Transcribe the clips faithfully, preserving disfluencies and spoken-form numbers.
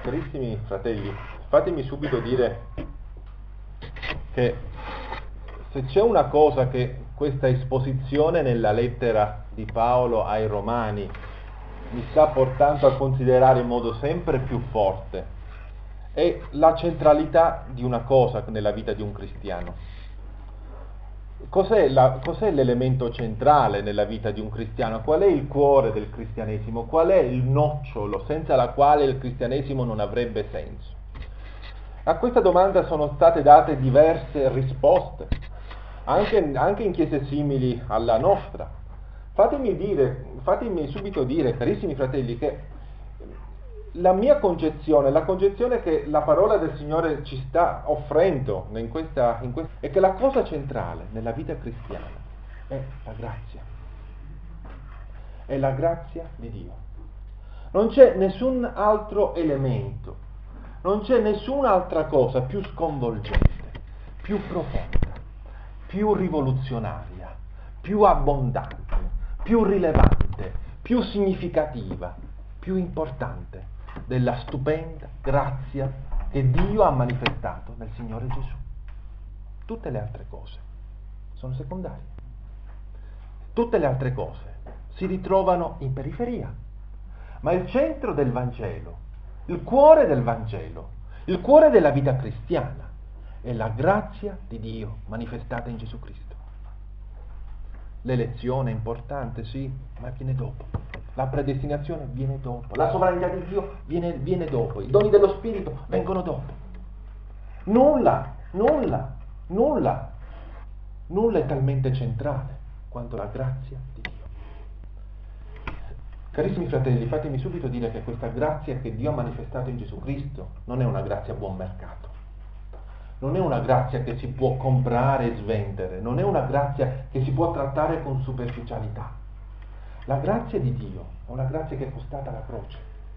Carissimi fratelli, fatemi subito dire che se c'è una cosa che questa esposizione nella lettera di Paolo ai Romani mi sta portando a considerare in modo sempre più forte, è la centralità di una cosa nella vita di un cristiano. Cos'è, la, cos'è l'elemento centrale nella vita di un cristiano? Qual è il cuore del cristianesimo? Qual è il nocciolo senza la quale il cristianesimo non avrebbe senso? A questa domanda sono state date diverse risposte, anche, anche in chiese simili alla nostra. Fatemi dire, fatemi subito dire, carissimi fratelli, che la mia concezione, la concezione che la parola del Signore ci sta offrendo in questa, in questa, è che la cosa centrale nella vita cristiana è la grazia. È la grazia di Dio. Non c'è nessun altro elemento, non c'è nessun'altra cosa più sconvolgente, più profonda, più rivoluzionaria, più abbondante, più rilevante, più significativa, più importante della stupenda grazia che Dio ha manifestato nel Signore Gesù. Tutte le altre cose sono secondarie. Tutte le altre cose si ritrovano in periferia. Ma il centro del Vangelo, il cuore del Vangelo, il cuore della vita cristiana è la grazia di Dio manifestata in Gesù Cristo. L'elezione è importante, sì, ma viene dopo. La predestinazione viene dopo. La sovranità di Dio viene, viene dopo. I doni dello Spirito vengono dopo. Nulla, nulla, nulla, nulla è talmente centrale quanto la grazia di Dio. Carissimi fratelli, fatemi subito dire che questa grazia che Dio ha manifestato in Gesù Cristo non è una grazia a buon mercato. Non è una grazia che si può comprare e svendere, non è una grazia che si può trattare con superficialità. La grazia di Dio è una grazia che è costata la croce.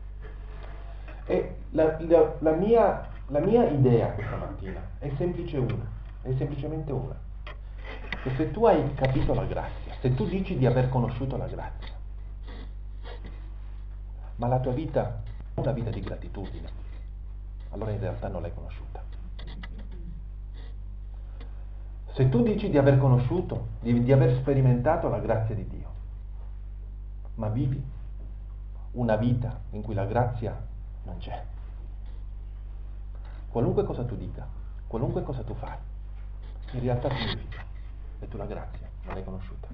E la, la, la, mia, la mia idea questa mattina è semplice una, è semplicemente una. Che se tu hai capito la grazia, se tu dici di aver conosciuto la grazia, ma la tua vita è una vita di gratitudine, allora in realtà non l'hai conosciuta. Se tu dici di aver conosciuto, di, di aver sperimentato la grazia di Dio, ma vivi una vita in cui la grazia non c'è, qualunque cosa tu dica, qualunque cosa tu fai, in realtà significa che tu la grazia non l'hai conosciuta.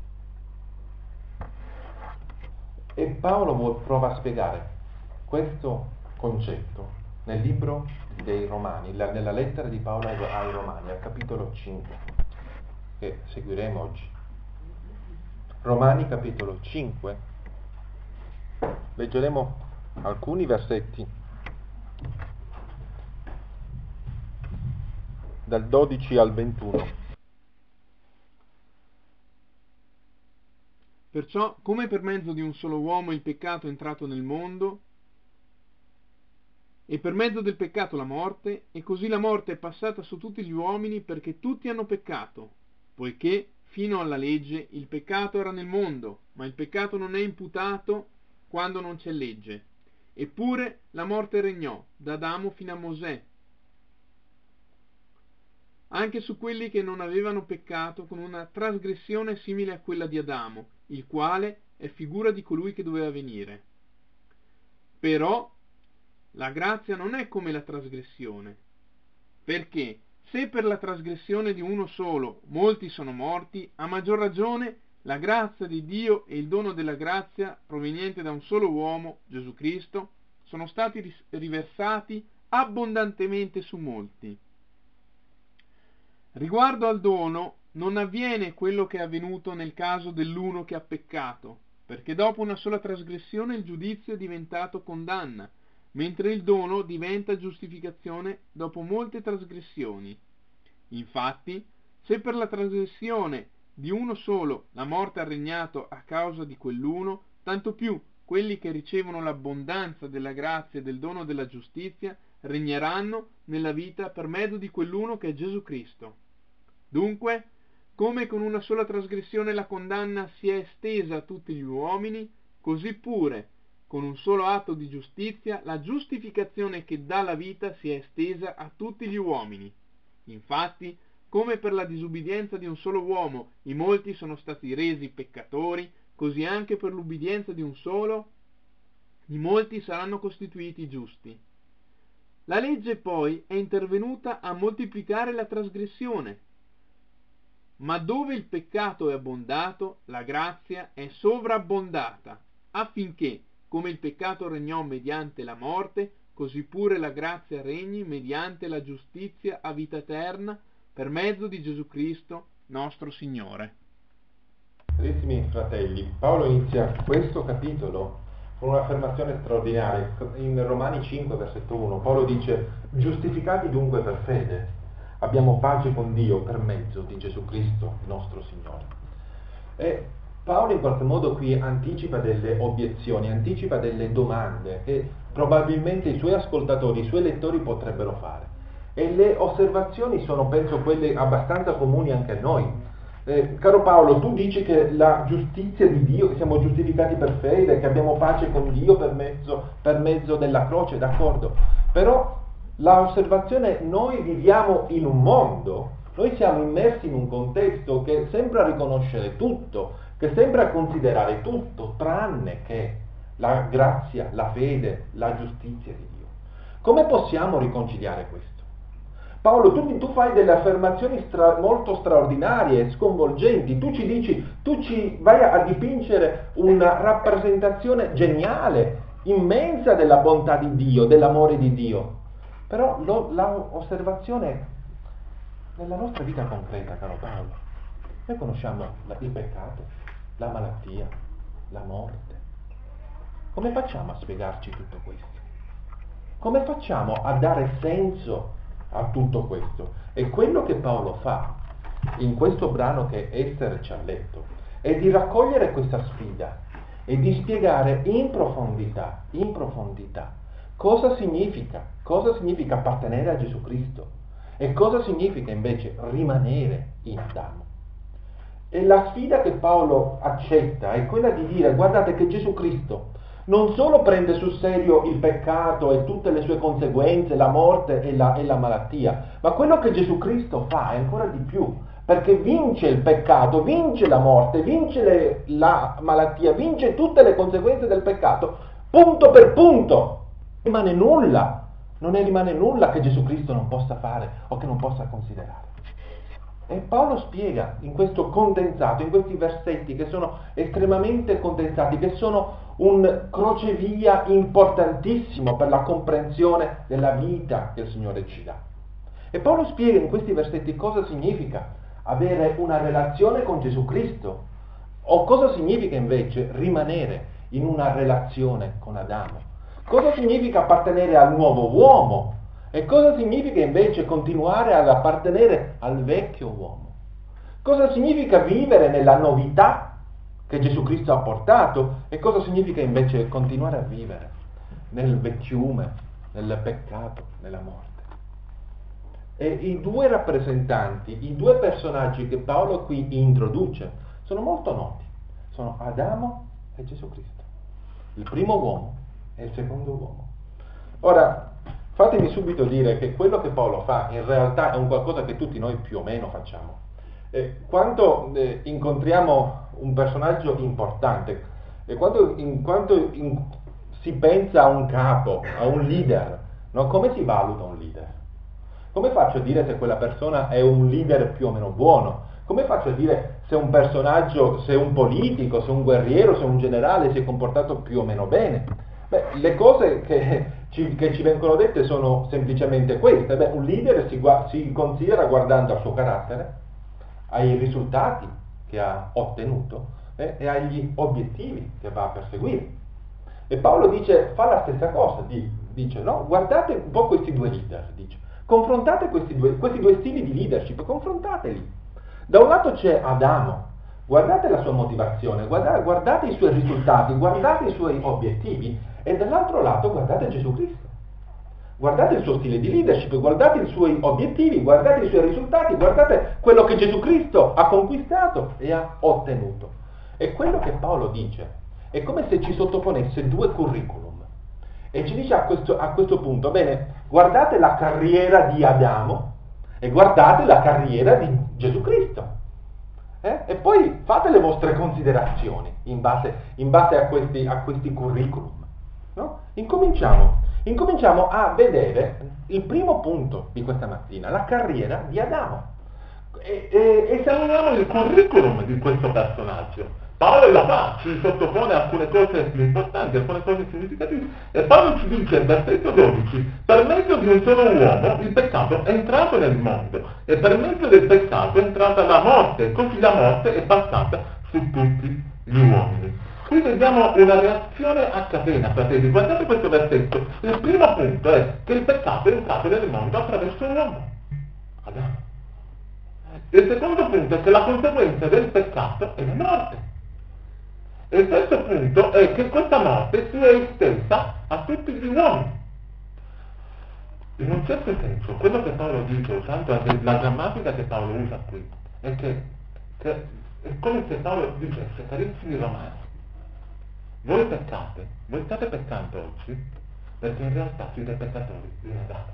E Paolo prova a spiegare questo concetto nel libro dei Romani, nella lettera di Paolo ai Romani, al capitolo cinque, che seguiremo oggi. Romani capitolo cinque, leggeremo alcuni versetti dal dodici al ventuno. Perciò, come per mezzo di un solo uomo il peccato è entrato nel mondo, e per mezzo del peccato la morte, e così la morte è passata su tutti gli uomini perché tutti hanno peccato, poiché fino alla legge il peccato era nel mondo, ma il peccato non è imputato quando non c'è legge. Eppure la morte regnò da Adamo fino a Mosè, anche su quelli che non avevano peccato, con una trasgressione simile a quella di Adamo, il quale è figura di colui che doveva venire. Però la grazia non è come la trasgressione, perché se per la trasgressione di uno solo molti sono morti, a maggior ragione la grazia di Dio e il dono della grazia proveniente da un solo uomo, Gesù Cristo, sono stati riversati abbondantemente su molti. Riguardo al dono, non avviene quello che è avvenuto nel caso dell'uno che ha peccato, perché dopo una sola trasgressione il giudizio è diventato condanna, mentre il dono diventa giustificazione dopo molte trasgressioni. Infatti, se per la trasgressione di uno solo la morte ha regnato a causa di quell'uno, tanto più quelli che ricevono l'abbondanza della grazia e del dono della giustizia regneranno nella vita per mezzo di quell'uno che è Gesù Cristo. Dunque, come con una sola trasgressione la condanna si è estesa a tutti gli uomini, così pure con un solo atto di giustizia, la giustificazione che dà la vita si è estesa a tutti gli uomini. Infatti, come per la disubbidienza di un solo uomo i molti sono stati resi peccatori, così anche per l'ubbidienza di un solo i molti saranno costituiti giusti. La legge poi è intervenuta a moltiplicare la trasgressione, ma dove il peccato è abbondato, la grazia è sovrabbondata, affinché, come il peccato regnò mediante la morte, così pure la grazia regni mediante la giustizia a vita eterna, per mezzo di Gesù Cristo, nostro Signore. Carissimi fratelli, Paolo inizia questo capitolo con un'affermazione straordinaria. In Romani cinque, versetto uno, Paolo dice: giustificati dunque per fede, abbiamo pace con Dio per mezzo di Gesù Cristo, nostro Signore. E Paolo in qualche modo qui anticipa delle obiezioni, anticipa delle domande che probabilmente i suoi ascoltatori, i suoi lettori potrebbero fare. E le osservazioni sono, penso, quelle abbastanza comuni anche a noi. Eh, caro Paolo, tu dici che la giustizia di Dio, che siamo giustificati per fede, che abbiamo pace con Dio per mezzo, per mezzo della croce, d'accordo? Però la osservazione, noi viviamo in un mondo, noi siamo immersi in un contesto che sembra riconoscere tutto, che sembra considerare tutto, tranne che la grazia, la fede, la giustizia di Dio. Come possiamo riconciliare questo? Paolo, tu, tu fai delle affermazioni stra, molto straordinarie, sconvolgenti, tu ci dici, tu ci vai a dipingere una rappresentazione geniale, immensa della bontà di Dio, dell'amore di Dio. Però lo, l'osservazione nella nostra vita concreta, caro Paolo, noi conosciamo il peccato, la malattia, la morte. Come facciamo a spiegarci tutto questo? Come facciamo a dare senso a tutto questo? E quello che Paolo fa in questo brano che Esther ci ha letto è di raccogliere questa sfida e di spiegare in profondità, in profondità cosa significa, cosa significa appartenere a Gesù Cristo e cosa significa invece rimanere in Adamo. E la sfida che Paolo accetta è quella di dire: guardate che Gesù Cristo non solo prende sul serio il peccato e tutte le sue conseguenze, la morte e la, e la malattia, ma quello che Gesù Cristo fa è ancora di più, perché vince il peccato, vince la morte, vince le, la malattia, vince tutte le conseguenze del peccato, punto per punto. Non rimane nulla, non ne rimane nulla che Gesù Cristo non possa fare o che non possa considerare. E Paolo spiega in questo condensato, in questi versetti che sono estremamente condensati, che sono un crocevia importantissimo per la comprensione della vita che il Signore ci dà. E Paolo spiega in questi versetti cosa significa avere una relazione con Gesù Cristo o cosa significa invece rimanere in una relazione con Adamo. Cosa significa appartenere al nuovo uomo e cosa significa invece continuare ad appartenere al vecchio uomo. Cosa significa vivere nella novità che Gesù Cristo ha portato e cosa significa invece continuare a vivere nel vecchiume, nel peccato, nella morte. E i due rappresentanti, i due personaggi che Paolo qui introduce sono molto noti, sono Adamo e Gesù Cristo, il primo uomo e il secondo uomo. Ora, fatemi subito dire che quello che Paolo fa in realtà è un qualcosa che tutti noi più o meno facciamo. Eh, quando eh, incontriamo un personaggio importante, e quando, in, quando in, si pensa a un capo, a un leader, no? Come si valuta un leader? Come faccio a dire se quella persona è un leader più o meno buono? Come faccio a dire se un personaggio, se un politico, se un guerriero, se un generale si è comportato più o meno bene? Beh, le cose che ci, che ci vengono dette sono semplicemente queste. Beh, un leader si, si considera guardando al suo carattere, ai risultati che ha ottenuto eh, e agli obiettivi che va a perseguire. E Paolo dice, fa la stessa cosa, dice, no? Guardate un po' questi due leader, dice, confrontate questi due, questi due stili di leadership, confrontateli. Da un lato c'è Adamo, guardate la sua motivazione, guardate, guardate i suoi risultati, guardate i suoi obiettivi, e dall'altro lato guardate Gesù Cristo. Guardate il suo stile di leadership, guardate i suoi obiettivi, guardate i suoi risultati, guardate quello che Gesù Cristo ha conquistato e ha ottenuto. E quello che Paolo dice È come se ci sottoponesse due curriculum e ci dice a questo, a questo punto, bene, guardate la carriera di Adamo e guardate la carriera di Gesù Cristo. Eh? E poi fate le vostre considerazioni in base, in base a, questi, a questi curriculum. No? Incominciamo, incominciamo a vedere il primo punto di questa mattina, la carriera di Adamo. E, e, esaminiamo il curriculum di questo personaggio. Paolo la fa, ci sottopone alcune cose importanti, alcune cose significative, e Paolo ci dice al versetto dodici: per mezzo di un solo uomo il peccato è entrato nel mondo, e per mezzo del peccato è entrata la morte, così la morte è passata su tutti gli uomini. Qui vediamo una reazione a catena, fratelli. Guardate questo versetto. Il primo punto è che il peccato è entrato nel mondo attraverso un uomo, Adamo. Il secondo punto è che la conseguenza del peccato è la morte. E il terzo punto è che questa morte si è estesa a tutti gli uomini. In un certo senso, quello che Paolo dice, usando la grammatica che Paolo usa qui, è che, che è come se Paolo dicesse: carissimi romani, voi peccate, voi state peccando oggi, perché in realtà siete peccatori di Adamo.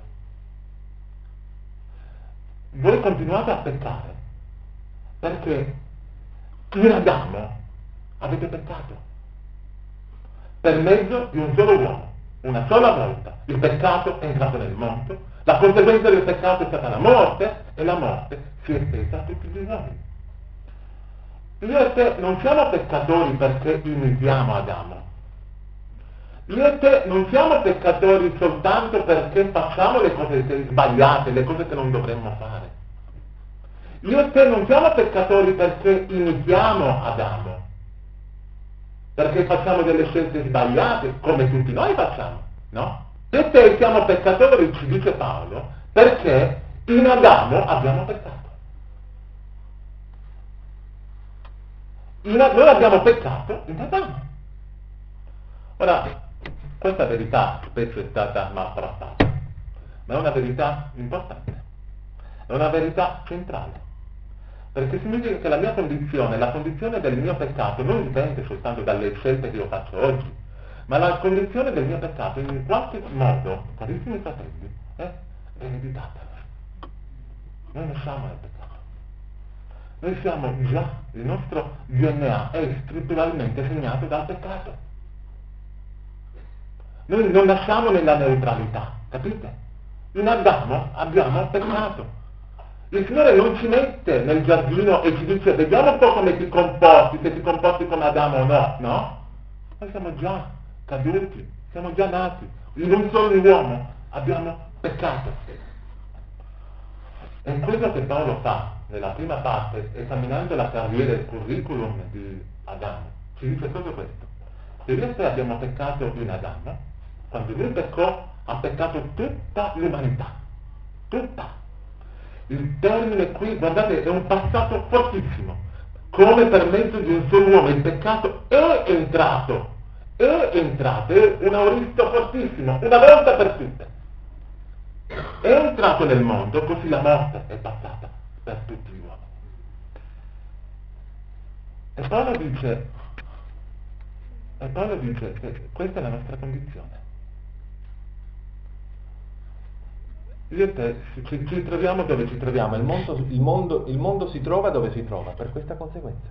Voi continuate a peccare perché in Adamo avete peccato per mezzo di un solo uomo, una sola volta. Il peccato è entrato nel mondo, la conseguenza del peccato è stata la morte, e la morte si è estesa a tutti gli uomini. Io e te non siamo peccatori perché imitiamo Adamo. Io e te non siamo peccatori soltanto perché facciamo le cose sbagliate, le cose che non dovremmo fare. Io e te non siamo peccatori perché imitiamo Adamo, perché facciamo delle scelte sbagliate, come tutti noi facciamo, no? Io e te siamo peccatori, ci dice Paolo, perché in Adamo abbiamo peccato. In, noi abbiamo peccato in Adamo. Ora, questa verità spesso è stata maltrattata, ma è una verità importante, è una verità centrale. Perché significa che la mia condizione, la condizione del mio peccato non dipende soltanto dalle scelte che io faccio oggi, ma la condizione del mio peccato in qualche modo, carissimi fratelli, è ereditata. Noi nasciamo nel peccato. Noi siamo già, il nostro D N A è strutturalmente segnato dal peccato. Noi non nasciamo nella neutralità, capite? In Adamo abbiamo peccato. Il Signore non ci mette nel giardino e ci dice: vediamo un po' come ti comporti, se ti comporti come Adamo o no, no? Noi siamo già caduti, siamo già nati, in un solo uomo abbiamo peccato. E quello che Paolo fa nella prima parte, esaminando la carriera e il curriculum di Adamo, ci dice proprio questo: se io e te abbiamo peccato in Adamo, quando lui peccò ha peccato tutta l'umanità, tutta. Il termine qui, guardate, è un passato fortissimo. Come per mezzo di un solo uomo il peccato è entrato, è entrato, è un auristo fortissimo, una volta per tutte. È entrato nel mondo, così la morte è passata per tutti gli uomini. E Paolo dice, e Paolo dice che questa è la nostra condizione. Io e te ci, ci troviamo dove ci troviamo, il mondo, il, mondo, il mondo si trova dove si trova, per questa conseguenza.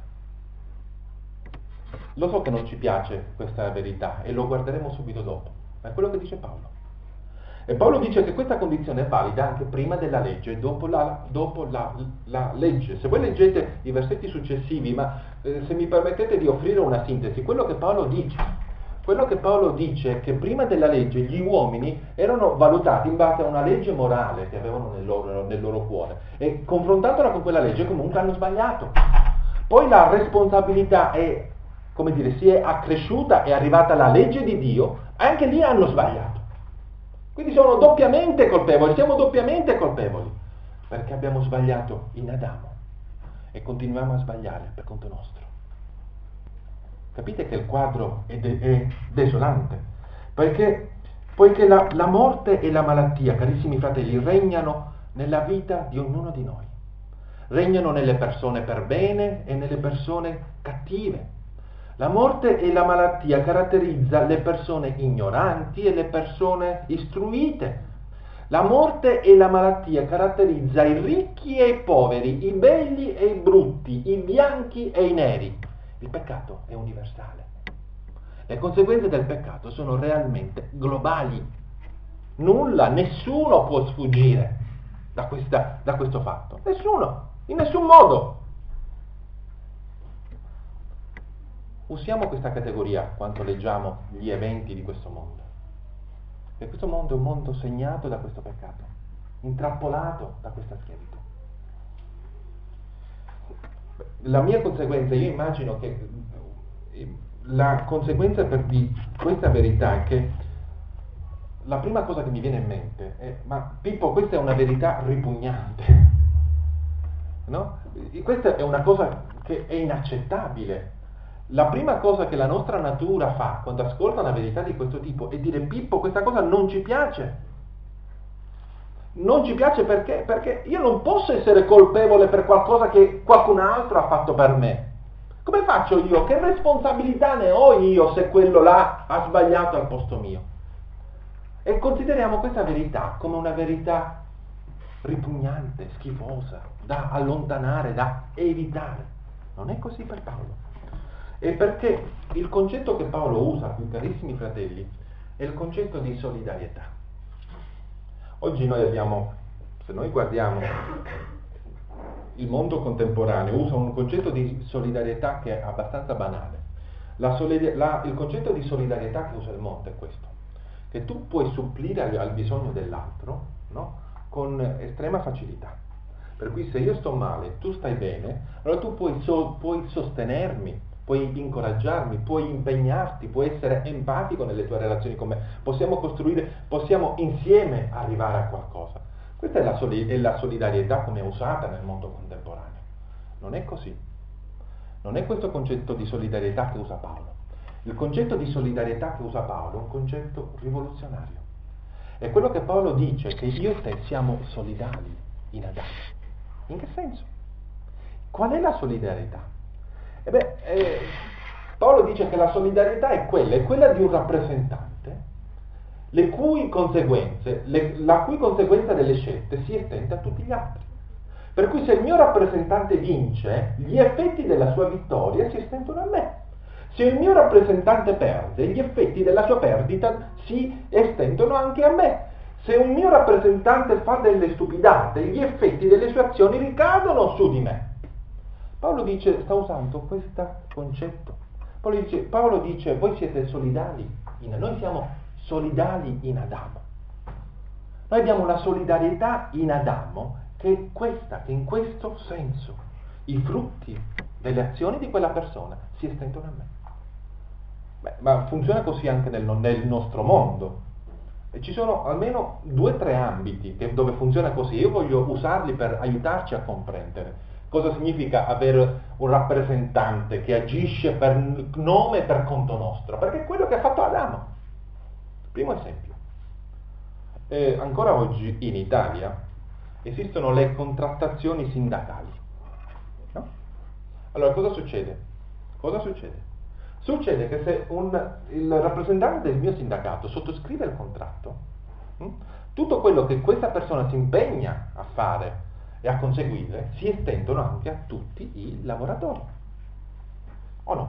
Lo so che non ci piace questa verità e lo guarderemo subito dopo, ma è quello che dice Paolo. E Paolo dice che questa condizione è valida anche prima della legge e dopo la, dopo la, la legge. Se voi leggete i versetti successivi, ma eh, se mi permettete di offrire una sintesi, quello che Paolo dice Quello che Paolo dice è che prima della legge gli uomini erano valutati in base a una legge morale che avevano nel loro, nel loro cuore e confrontandola con quella legge comunque hanno sbagliato. Poi la responsabilità è, come dire, si è accresciuta, è arrivata la legge di Dio, anche lì hanno sbagliato. Quindi sono doppiamente colpevoli, siamo doppiamente colpevoli, perché abbiamo sbagliato in Adamo e continuiamo a sbagliare per conto nostro. Capite che il quadro è, de- è desolante, perché poiché la, la morte e la malattia, carissimi fratelli, regnano nella vita di ognuno di noi, regnano nelle persone per bene e nelle persone cattive, La morte e la malattia caratterizza le persone ignoranti e le persone istruite. La morte e la malattia caratterizza i ricchi e i poveri, i belli e i brutti, i bianchi e i neri. Il peccato è universale. Le conseguenze del peccato sono realmente globali. Nulla, nessuno può sfuggire da, questa, da questo fatto. Nessuno, in nessun modo. Usiamo questa categoria quando leggiamo gli eventi di questo mondo. E questo mondo è un mondo segnato da questo peccato, intrappolato da questa schiavitù. La mia conseguenza, io immagino che la conseguenza per di questa verità è che la prima cosa che mi viene in mente è: ma Pippo, questa è una verità ripugnante, no? Questa è una cosa che è inaccettabile. La prima cosa che la nostra natura fa quando ascolta una verità di questo tipo è dire: Pippo, questa cosa non ci piace. Non ci piace perché? Perché io non posso essere colpevole per qualcosa che qualcun altro ha fatto per me. Come faccio io? Che responsabilità ne ho io se quello là ha sbagliato al posto mio? E consideriamo questa verità come una verità ripugnante, schifosa, da allontanare, da evitare. Non è così per Paolo. E perché il concetto che Paolo usa qui, carissimi fratelli, è il concetto di solidarietà. Oggi noi abbiamo, se noi guardiamo il mondo contemporaneo, usa un concetto di solidarietà che è abbastanza banale. La solidar- la, il concetto di solidarietà che usa il mondo è questo: che tu puoi supplire al, al bisogno dell'altro, no? Con estrema facilità. Per cui se io sto male, tu stai bene, allora tu puoi, so, puoi sostenermi, puoi incoraggiarmi, puoi impegnarti, puoi essere empatico nelle tue relazioni con me, possiamo costruire, possiamo insieme arrivare a qualcosa. Questa è la, soli- è la solidarietà come è usata nel mondo contemporaneo. Non è così. Non è questo concetto di solidarietà che usa Paolo. Il concetto di solidarietà che usa Paolo è un concetto rivoluzionario. È quello che Paolo dice, che io e te siamo solidali in Adamo. In che senso? Qual è la solidarietà? E beh, eh, Paolo dice che la solidarietà è quella, è quella di un rappresentante, le cui conseguenze, le, la cui conseguenza delle scelte si estende a tutti gli altri. Per cui se il mio rappresentante vince, gli effetti della sua vittoria si estendono a me. Se il mio rappresentante perde, gli effetti della sua perdita si estendono anche a me. Se un mio rappresentante fa delle stupidate, gli effetti delle sue azioni ricadono su di me. Paolo dice, sta usando questo concetto. Paolo dice, Paolo dice, voi siete solidali, in, noi siamo solidali in Adamo. Noi abbiamo una solidarietà in Adamo che è questa, che in questo senso i frutti delle azioni di quella persona si estendono a me. Beh, ma funziona così anche nel, nel nostro mondo. E ci sono almeno due o tre ambiti che, dove funziona così. Io voglio usarli per aiutarci a comprendere cosa significa avere un rappresentante che agisce per nome e per conto nostro, perché è quello che ha fatto Adamo. Primo esempio. Eh, ancora oggi in Italia esistono le contrattazioni sindacali, no? Allora cosa succede? Cosa succede? Succede che se un, il rappresentante del mio sindacato sottoscrive il contratto, hm, tutto quello che questa persona si impegna a fare e a conseguire si estendono anche a tutti i lavoratori. O no?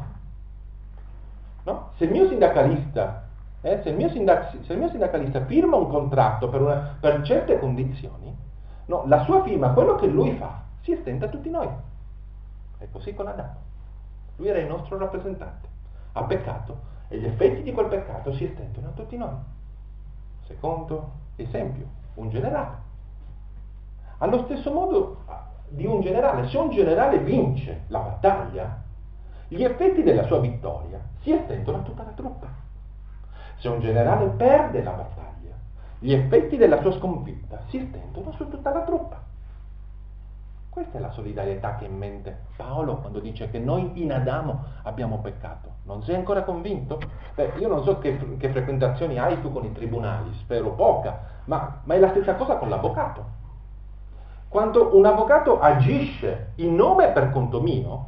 No? Se il mio sindacalista, eh, se, il mio sindac- se il mio sindacalista firma un contratto per, una, per certe condizioni, no, la sua firma, quello che lui fa, si estende a tutti noi. È così con Adamo. Lui era il nostro rappresentante. Ha peccato e gli effetti di quel peccato si estendono a tutti noi. Secondo esempio, un generale. Allo stesso modo di un generale, se un generale vince la battaglia, gli effetti della sua vittoria si estendono a tutta la truppa. Se un generale perde la battaglia, gli effetti della sua sconfitta si estendono su tutta la truppa. Questa è la solidarietà che ha in mente Paolo quando dice che noi in Adamo abbiamo peccato. Non sei ancora convinto? Beh, io non so che, che frequentazioni hai tu con i tribunali, spero poca, ma, ma è la stessa cosa con l'avvocato. Quando un avvocato agisce in nome e per conto mio,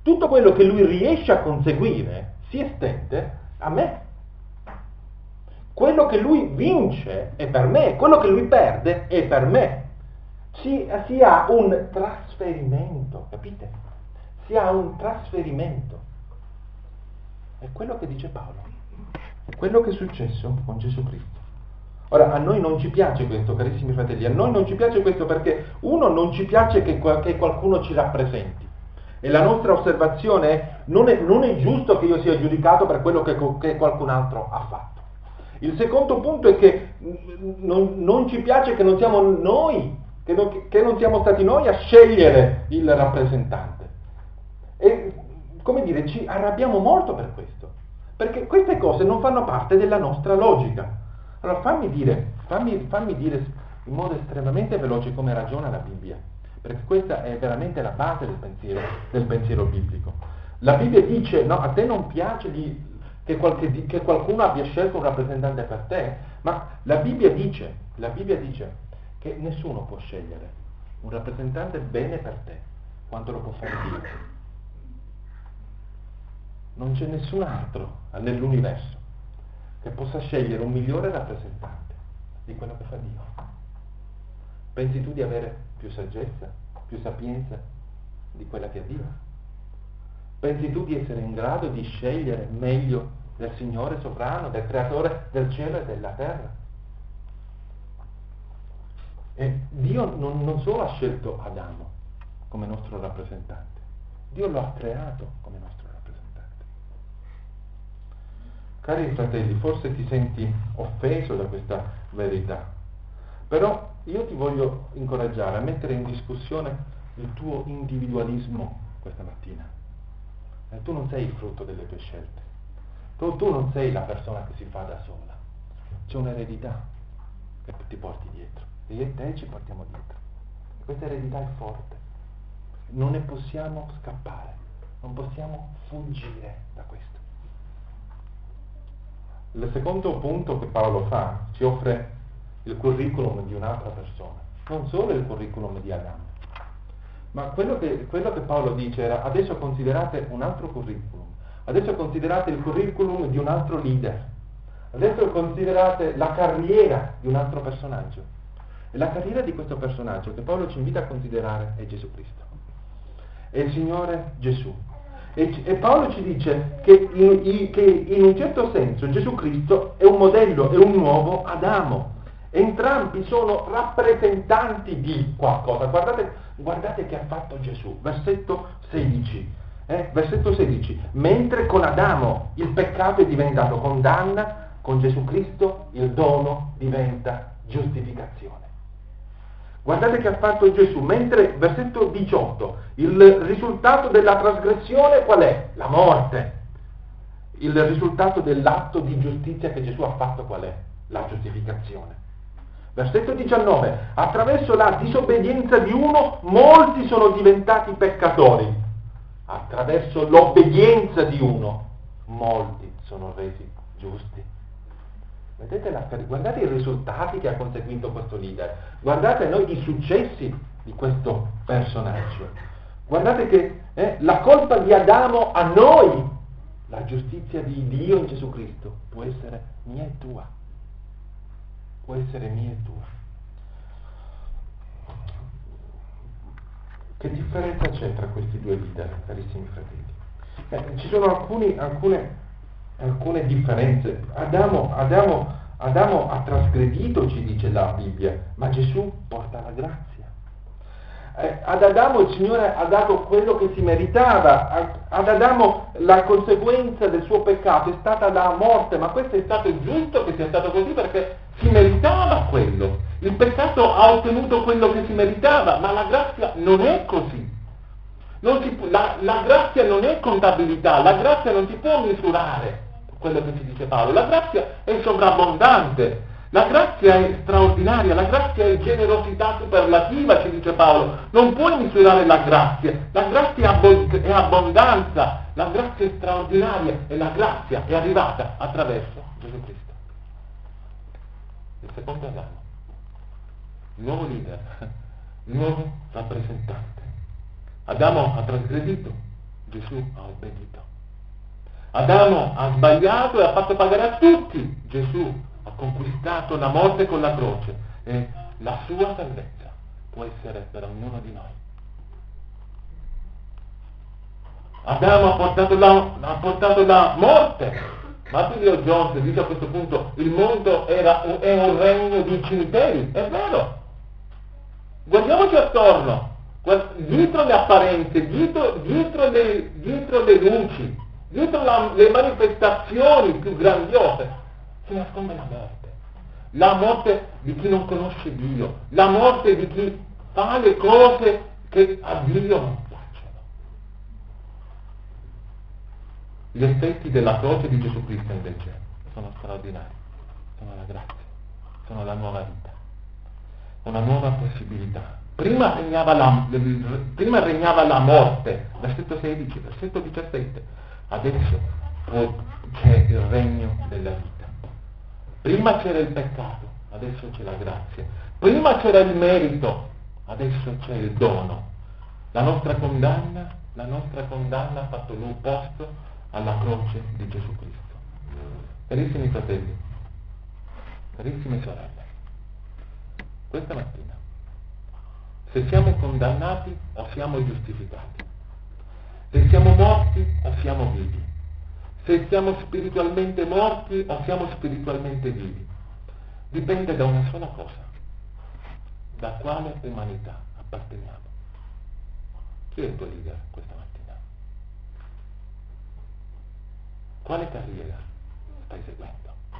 tutto quello che lui riesce a conseguire si estende a me. Quello che lui vince è per me, quello che lui perde è per me. Si, si ha un trasferimento, capite? Si ha un trasferimento. È quello che dice Paolo. È quello che è successo con Gesù Cristo. Ora, a noi non ci piace questo, carissimi fratelli, a noi non ci piace questo perché, uno, non ci piace che, che qualcuno ci rappresenti. E la nostra osservazione è non, è, non è giusto che io sia giudicato per quello che, che qualcun altro ha fatto. Il secondo punto è che non, non ci piace che non siamo noi, che non, che non siamo stati noi a scegliere il rappresentante. E, come dire, ci arrabbiamo molto per questo, perché queste cose non fanno parte della nostra logica. Allora fammi dire, fammi, fammi dire in modo estremamente veloce come ragiona la Bibbia, perché questa è veramente la base del pensiero, del pensiero biblico. La Bibbia dice, no, a te non piace di, che, qualche, che qualcuno abbia scelto un rappresentante per te, ma la Bibbia dice, la Bibbia dice che nessuno può scegliere un rappresentante bene per te, quanto lo può fare Dio. Non c'è nessun altro nell'universo che possa scegliere un migliore rappresentante di quello che fa Dio. Pensi tu di avere più saggezza, più sapienza di quella che ha Dio? Pensi tu di essere in grado di scegliere meglio del Signore sovrano, del Creatore del cielo e della terra? E Dio non, non solo ha scelto Adamo come nostro rappresentante, Dio lo ha creato come nostro rappresentante. Cari fratelli, forse ti senti offeso da questa verità, però io ti voglio incoraggiare a mettere in discussione il tuo individualismo questa mattina. E tu non sei il frutto delle tue scelte, tu, tu non sei la persona che si fa da sola, c'è un'eredità che ti porti dietro, e io e te ci portiamo dietro. Questa eredità è forte, non ne possiamo scappare, non possiamo fuggire da questo. Il secondo punto che Paolo fa ci offre il curriculum di un'altra persona, non solo il curriculum di Adamo, ma quello che, quello che Paolo dice era: adesso considerate un altro curriculum, adesso considerate il curriculum di un altro leader, adesso considerate la carriera di un altro personaggio. E la carriera di questo personaggio che Paolo ci invita a considerare è Gesù Cristo, è il Signore Gesù. E, e Paolo ci dice che in, che in un certo senso Gesù Cristo è un modello, è un nuovo Adamo. Entrambi sono rappresentanti di qualcosa. Guardate, guardate che ha fatto Gesù. Versetto sedici. Eh? Versetto sedici. Mentre con Adamo il peccato è diventato condanna, con Gesù Cristo il dono diventa giustificazione. Guardate che ha fatto Gesù, mentre, versetto diciotto, il risultato della trasgressione qual è? La morte. Il risultato dell'atto di giustizia che Gesù ha fatto qual è? La giustificazione. Versetto diciannove, attraverso la disobbedienza di uno, molti sono diventati peccatori. Attraverso l'obbedienza di uno, molti sono resi giusti. Vedete la, guardate i risultati che ha conseguito questo leader, guardate noi i successi di questo personaggio, guardate che eh, la colpa di Adamo a noi, la giustizia di Dio in Gesù Cristo può essere mia e tua, può essere mia e tua. Che differenza c'è tra questi due leader, carissimi fratelli? Eh, ci sono alcuni, alcune alcune differenze. Adamo, Adamo, Adamo ha trasgredito, ci dice la Bibbia, ma Gesù porta la grazia. Eh, ad Adamo il Signore ha dato quello che si meritava, ad Adamo la conseguenza del suo peccato è stata la morte, ma questo è stato giusto che sia stato così perché si meritava quello. Il peccato ha ottenuto quello che si meritava, ma la grazia non è così. Non si può, la, la grazia non è contabilità, la grazia non si può misurare, quello che ci dice Paolo. La grazia è sovrabbondante, la grazia è straordinaria, la grazia è generosità superlativa, ci dice Paolo. Non puoi misurare la grazia, la grazia è abbondanza, la grazia è straordinaria e la grazia è arrivata attraverso Gesù Cristo. Il secondo Adamo, il nuovo leader, il nuovo rappresentante. Adamo ha trasgredito, Gesù ha obbedito. Adamo ha sbagliato e ha fatto pagare a tutti. Gesù ha conquistato la morte con la croce e la sua salvezza può essere per ognuno di noi. Adamo ha portato la, ha portato la morte. Martin Lloyd Jones dice a questo punto: il mondo era, è un regno di cimiteri. È vero. Guardiamoci attorno, dietro le apparenze, dietro, dietro, le, dietro le luci, dietro la, le manifestazioni più grandiose, si nasconde la morte. La morte di chi non conosce Dio, la morte di chi fa le cose che a Dio non piacciono. Gli effetti della croce di Gesù Cristo invece sono straordinari, sono la grazia, sono la nuova vita, una nuova possibilità. Prima regnava la, prima regnava la morte, versetto sedici, versetto diciassette, adesso c'è il regno della vita. Prima c'era il peccato, adesso c'è la grazia. Prima c'era il merito, adesso c'è il dono. La nostra condanna, la nostra condanna ha fatto l'opposto alla croce di Gesù Cristo. Carissimi fratelli, carissime sorelle, questa mattina, se siamo condannati o siamo giustificati, se siamo morti o siamo vivi, se siamo spiritualmente morti o siamo spiritualmente vivi, dipende da una sola cosa: da quale umanità apparteniamo. Chi è il tuo leader questa mattina? Quale carriera stai seguendo?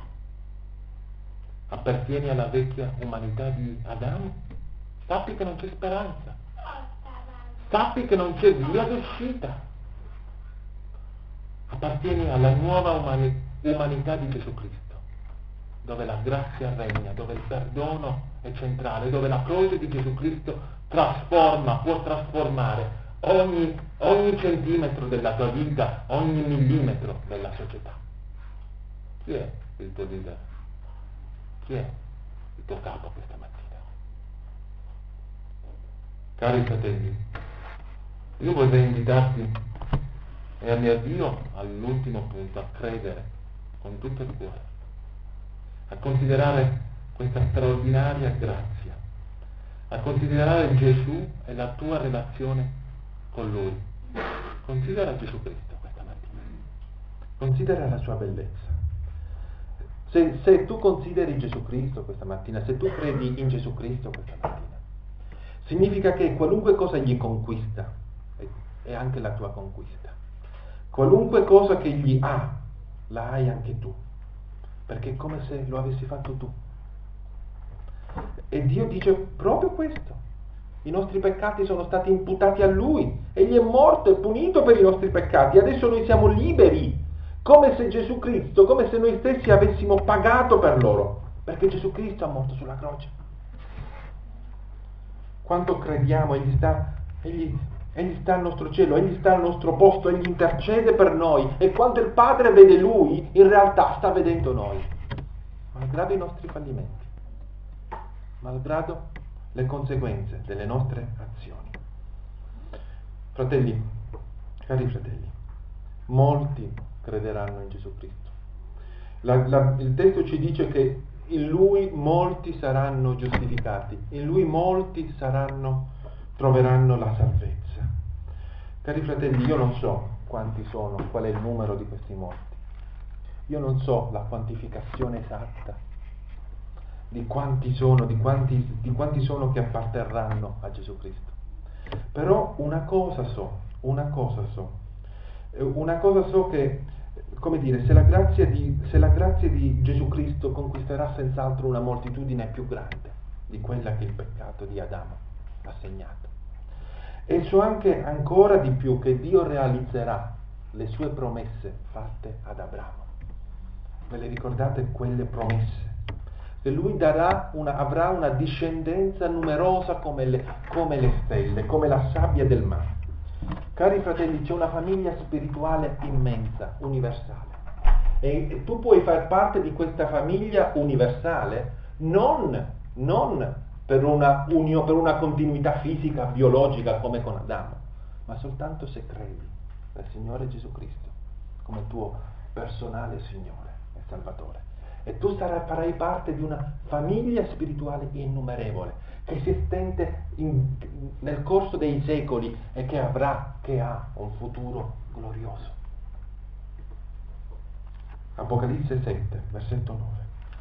Appartieni alla vecchia umanità di Adamo? Sappi che non c'è speranza, sappi che non c'è via d'uscita. Appartieni alla nuova umani- umanità di Gesù Cristo, dove la grazia regna, dove il perdono è centrale, dove la croce di Gesù Cristo trasforma, può trasformare ogni, ogni centimetro della tua vita, ogni millimetro della società. Chi è il tuo leader? Chi è il tuo capo questa mattina? Cari fratelli, io vorrei invitarti, e mi avvio all'ultimo punto, a credere con tutto il cuore, a considerare questa straordinaria grazia, a considerare Gesù e la tua relazione con Lui. Considera Gesù Cristo questa mattina. Considera la sua bellezza. Se, se tu consideri Gesù Cristo questa mattina, se tu credi in Gesù Cristo questa mattina, significa che qualunque cosa egli conquista è, è anche la tua conquista. Qualunque cosa che egli ha, la hai anche tu, perché è come se lo avessi fatto tu. E Dio dice proprio questo: i nostri peccati sono stati imputati a Lui, egli è morto e punito per i nostri peccati, adesso noi siamo liberi, come se Gesù Cristo, come se noi stessi avessimo pagato per loro, perché Gesù Cristo ha morto sulla croce. Quanto crediamo, egli sta, egli, egli sta al nostro cielo, egli sta al nostro posto, egli intercede per noi, e quando il Padre vede Lui, in realtà sta vedendo noi, malgrado i nostri fallimenti, malgrado le conseguenze delle nostre azioni. Fratelli, cari fratelli, molti crederanno in Gesù Cristo. La, la, il testo ci dice che in Lui molti saranno giustificati, in Lui molti saranno, troveranno la salvezza. Cari fratelli, io non so quanti sono, qual è il numero di questi morti. Io non so la quantificazione esatta di quanti sono, di quanti, di quanti sono che apparterranno a Gesù Cristo. Però una cosa so, una cosa so, una cosa so che, come dire, se la grazia di, se la grazia di Gesù Cristo conquisterà senz'altro una moltitudine più grande di quella che il peccato di Adamo ha segnato. E so anche ancora di più che Dio realizzerà le sue promesse fatte ad Abramo. Ve le ricordate quelle promesse? Che lui darà una, avrà una discendenza numerosa come le, come le stelle, come la sabbia del mare. Cari fratelli, c'è una famiglia spirituale immensa, universale. E, e tu puoi far parte di questa famiglia universale non, non per, una unio, per una continuità fisica, biologica come con Adamo, ma soltanto se credi del Signore Gesù Cristo come tuo personale Signore e Salvatore. E tu sarai, farai parte di una famiglia spirituale innumerevole che si estende in, nel corso dei secoli e che avrà, che ha un futuro glorioso. Apocalisse sette, versetto nove.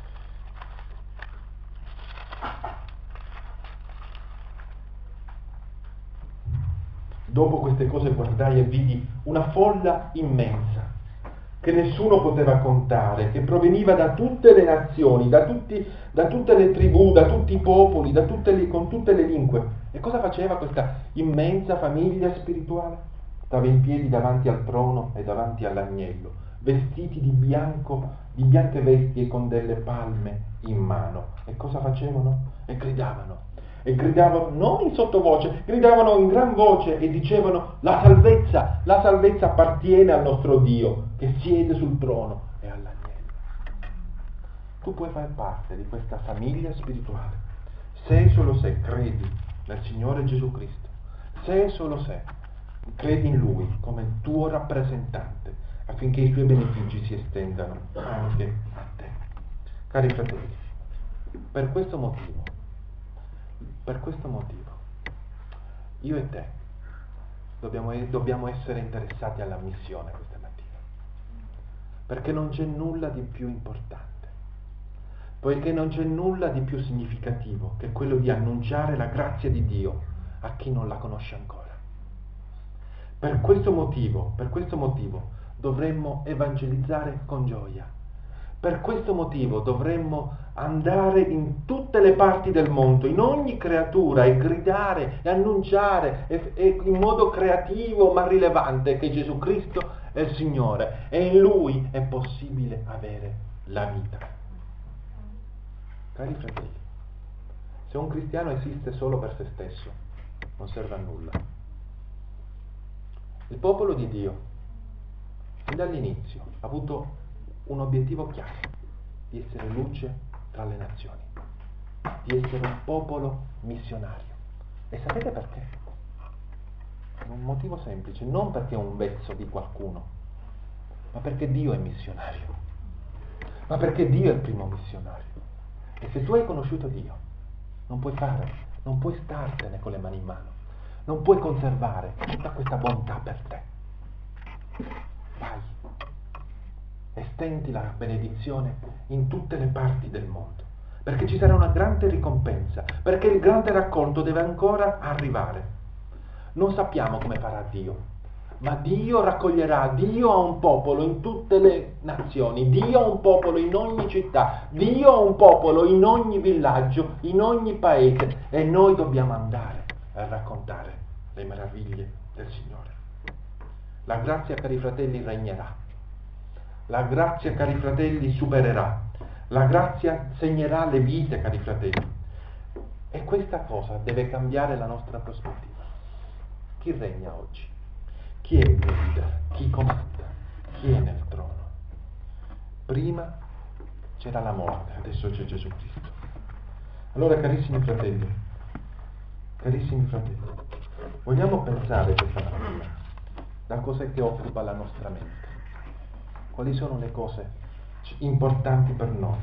Dopo queste cose guardai e vidi una folla immensa, che nessuno poteva contare, che proveniva da tutte le nazioni, da, tutti, da tutte le tribù, da tutti i popoli, da tutte le, con tutte le lingue. E cosa faceva questa immensa famiglia spirituale? Stava in piedi davanti al trono e davanti all'agnello, vestiti di bianco, di bianche vesti e con delle palme in mano. E cosa facevano? E gridavano. E gridavano non in sottovoce, gridavano in gran voce e dicevano: la salvezza, la salvezza appartiene al nostro Dio che siede sul trono e all'agnello. Tu puoi fare parte di questa famiglia spirituale se e solo se credi nel Signore Gesù Cristo, se e solo se credi in Lui come tuo rappresentante affinché i suoi benefici si estendano anche a te. Cari fratelli, per questo motivo Per questo motivo, io e te dobbiamo, dobbiamo essere interessati alla missione questa mattina, perché non c'è nulla di più importante, poiché non c'è nulla di più significativo che quello di annunciare la grazia di Dio a chi non la conosce ancora. Per questo motivo, per questo motivo dovremmo evangelizzare con gioia. Per questo motivo dovremmo andare in tutte le parti del mondo, in ogni creatura, e gridare e annunciare e, e in modo creativo ma rilevante che Gesù Cristo è il Signore e in Lui è possibile avere la vita. Cari fratelli, se un cristiano esiste solo per se stesso, non serve a nulla. Il popolo di Dio, fin dall'inizio, ha avuto un obiettivo chiaro: di essere luce tra le nazioni, di essere un popolo missionario. E sapete perché? Per un motivo semplice, non perché è un vezzo di qualcuno, ma perché Dio è missionario, ma perché Dio è il primo missionario. E se tu hai conosciuto Dio, non puoi fare, non puoi startene con le mani in mano, non puoi conservare tutta questa bontà per te. Vai, estendi la benedizione in tutte le parti del mondo, perché ci sarà una grande ricompensa, perché il grande raccolto deve ancora arrivare. Non sappiamo come farà Dio, ma Dio raccoglierà, Dio ha un popolo in tutte le nazioni, Dio ha un popolo in ogni città, Dio ha un popolo in ogni villaggio, in ogni paese, e noi dobbiamo andare a raccontare le meraviglie del Signore. La grazia, cari fratelli, regnerà. La grazia, cari fratelli, supererà. La grazia segnerà le vite, cari fratelli. E questa cosa deve cambiare la nostra prospettiva. Chi regna oggi? Chi è il leader? Chi comanda? Chi è nel trono? Prima c'era la morte, adesso c'è Gesù Cristo. Allora, carissimi fratelli, carissimi fratelli, vogliamo pensare questa mattina da cosa è che occupa la nostra mente? Quali sono le cose importanti per noi?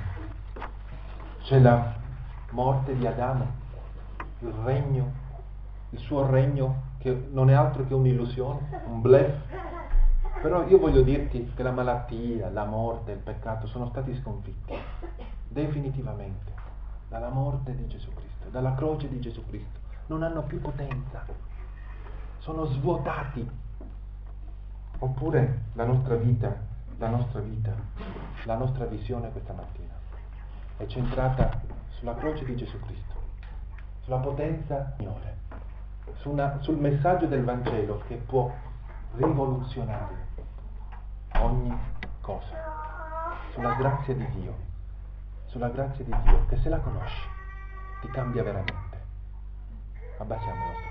C'è la morte di Adamo, il regno, il suo regno che non è altro che un'illusione, un bluff. Però io voglio dirti che la malattia, la morte, il peccato sono stati sconfitti definitivamente dalla morte di Gesù Cristo, dalla croce di Gesù Cristo. Non hanno più potenza, sono svuotati. Oppure la nostra vita, la nostra vita, la nostra visione questa mattina è centrata sulla croce di Gesù Cristo, sulla potenza del Signore, su una, sul messaggio del Vangelo che può rivoluzionare ogni cosa, sulla grazia di Dio, sulla grazia di Dio che se la conosci ti cambia veramente. Abbassiamo il nostro